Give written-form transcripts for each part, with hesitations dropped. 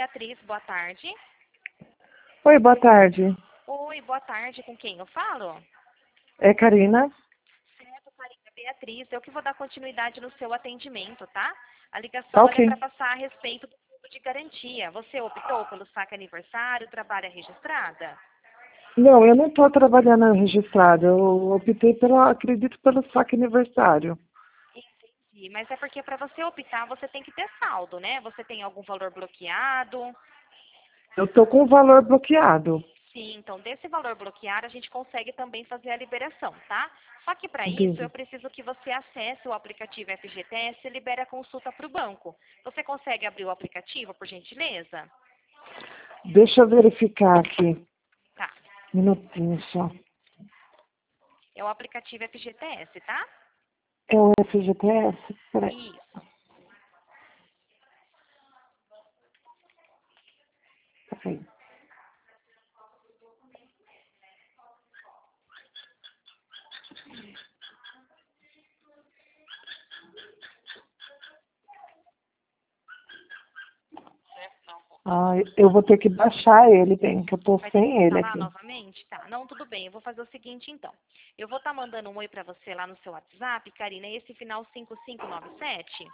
Beatriz, boa tarde. Oi, boa tarde. Oi, boa tarde, com quem eu falo? É Karina? Certo, Karina. Beatriz, eu que vou dar continuidade no seu atendimento, tá? A Tá ligação ela é ok. para passar a respeito do fundo de garantia. Você optou pelo saque aniversário, trabalha registrada? Não, eu não estou trabalhando registrado. Eu optei acredito pelo saque aniversário. Entendi, mas é porque para você optar, você tem que ter saldo, né? Você tem algum valor bloqueado? Eu estou com o valor bloqueado. Sim, então desse valor bloqueado a gente consegue também fazer a liberação, tá? Só que para isso eu Entendi. preciso que você acesse o aplicativo FGTS e libere a consulta para o banco. Você consegue abrir o aplicativo, por gentileza? Deixa eu verificar aqui. Tá. Minutinho só. É o aplicativo FGTS, tá? É o FGTS? Peraí. Isso. Peraí. Ah, eu vou ter que baixar ele, bem, que eu estou Vai ter que sem ele instalar aqui. novamente? Tá. Não, tudo bem. Eu vou fazer o seguinte, então. Eu vou estar mandando um oi para você lá no seu WhatsApp, Karina, esse final 5597.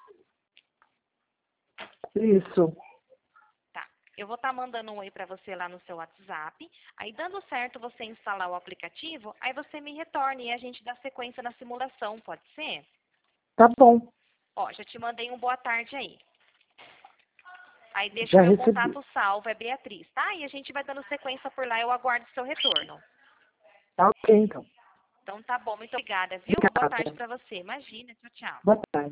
Isso. Tá. Eu vou estar mandando um oi para você lá no seu WhatsApp. Aí, dando certo você instalar o aplicativo, aí você me retorna e a gente dá sequência na simulação, pode ser? Tá bom. Ó, já te mandei um boa tarde aí. Aí deixa Já meu recebi. contato salvo, é Beatriz, tá? E a gente vai dando sequência por lá, eu aguardo seu retorno. Tá ok, então. Então tá bom, muito obrigada, viu? Uma boa tarde Obrigada. para você. Imagina, tchau, tchau. Boa tarde.